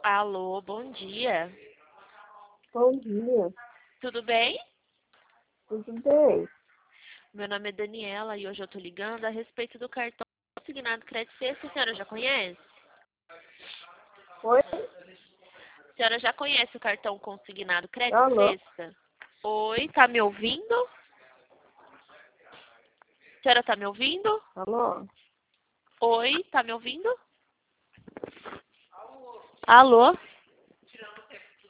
Alô, bom dia. Bom dia, Tudo bem? tudo bem? Meu nome é Daniela e hoje eu tô ligando a respeito do cartão consignado crédito sexta. A senhora já conhece? Oi? A senhora já conhece o cartão consignado crédito Alô? sexta? Oi, tá me ouvindo? A senhora tá me ouvindo? Alô? Oi, tá me ouvindo? Alô?